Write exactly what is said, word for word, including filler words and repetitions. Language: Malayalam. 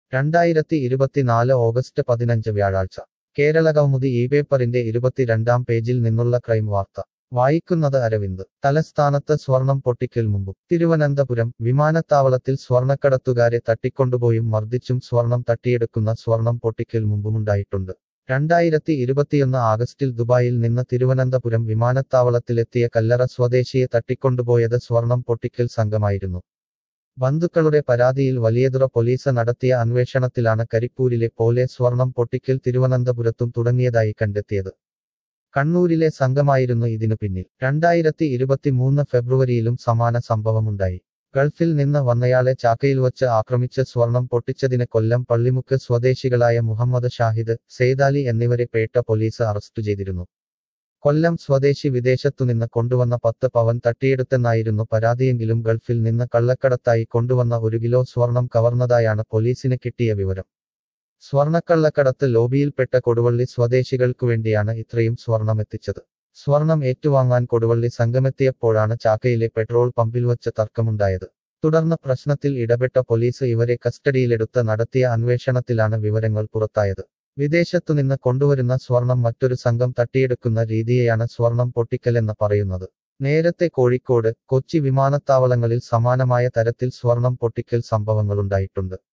രണ്ടായിരത്തി ഇരുപത്തിനാല് ഓഗസ്റ്റ് പതിനഞ്ച് വ്യാഴാഴ്ച കേരളകൗമുദി ഈ പേപ്പറിന്റെ ഇരുപത്തിരണ്ടാം പേജിൽ നിന്നുള്ള ക്രൈം വാർത്ത വായിക്കുന്നത് അരവിന്ദ്. തലസ്ഥാനത്ത് സ്വർണം പൊട്ടിക്കൽ മുമ്പും. തിരുവനന്തപുരം വിമാനത്താവളത്തിൽ സ്വർണക്കടത്തുകാരെ തട്ടിക്കൊണ്ടുപോയും മർദ്ദിച്ചും സ്വർണം തട്ടിയെടുക്കുന്ന സ്വർണം പൊട്ടിക്കൽ മുമ്പുമുണ്ടായിട്ടുണ്ട്. രണ്ടായിരത്തി ഇരുപത്തിയൊന്ന് ആഗസ്റ്റിൽ ദുബായിൽ നിന്ന് തിരുവനന്തപുരം വിമാനത്താവളത്തിലെത്തിയ കല്ലറ സ്വദേശിയെ തട്ടിക്കൊണ്ടുപോയത് സ്വർണം പൊട്ടിക്കൽ സംഘമായിരുന്നു. ബന്ധുക്കളുടെ പരാതിയിൽ വലിയതുറ പോലീസ് നടത്തിയ അന്വേഷണത്തിലാണ് കരിപ്പൂരിലെ പോലെ സ്വർണം പൊട്ടിക്കൽ തിരുവനന്തപുരത്തും തുടങ്ങിയതായി കണ്ടെത്തിയത്. കണ്ണൂരിലെ സംഘമായിരുന്നു ഇതിനു പിന്നിൽ. രണ്ടായിരത്തി ഇരുപത്തിമൂന്ന് ഫെബ്രുവരിയിലും സമാന സംഭവമുണ്ടായി. ഗൾഫിൽ നിന്ന് വന്നയാളെ ചാക്കയിൽ വച്ച് ആക്രമിച്ച് സ്വർണം പൊട്ടിച്ചതിന് കൊല്ലം പള്ളിമുക്ക് സ്വദേശികളായ മുഹമ്മദ് ഷാഹിദ്, സെയ്താലി എന്നിവരെ പേട്ട പോലീസ് അറസ്റ്റ് ചെയ്തിരുന്നു. കൊല്ലം സ്വദേശി വിദേശത്തുനിന്ന് കൊണ്ടുവന്ന പത്ത് പവൻ തട്ടിയെടുത്തെന്നായിരുന്നു പരാതിയെങ്കിലും ഗൾഫിൽ നിന്ന് കള്ളക്കടത്തായി കൊണ്ടുവന്ന ഒരു കിലോ സ്വർണം കവർന്നതായാണ് പോലീസിന് കിട്ടിയ വിവരം. സ്വർണക്കള്ളക്കടത്ത് ലോബിയിൽപ്പെട്ട കൊടുവള്ളി സ്വദേശികൾക്കുവേണ്ടിയാണ് ഇത്രയും സ്വർണമെത്തിച്ചത്. സ്വർണം ഏറ്റുവാങ്ങാൻ കൊടുവള്ളി സംഘമെത്തിയപ്പോഴാണ് ചാക്കയിലെ പെട്രോൾ പമ്പിൽ വച്ച് തർക്കമുണ്ടായത്. തുടർന്ന് പ്രശ്നത്തിൽ ഇടപെട്ട പോലീസ് ഇവരെ കസ്റ്റഡിയിലെടുത്ത് നടത്തിയ അന്വേഷണത്തിലാണ് വിവരങ്ങൾ പുറത്തായത്. വിദേശത്തുനിന്ന് കൊണ്ടുവരുന്ന സ്വർണം മറ്റൊരു സംഘം തട്ടിയെടുക്കുന്ന രീതിയെയാണ് സ്വർണം പൊട്ടിക്കലെന്ന് പറയുന്നത്. നേരത്തെ കോഴിക്കോട്, കൊച്ചി വിമാനത്താവളങ്ങളിൽ സമാനമായ തരത്തിൽ സ്വർണം പൊട്ടിക്കൽ സംഭവങ്ങളുണ്ടായിട്ടുണ്ട്.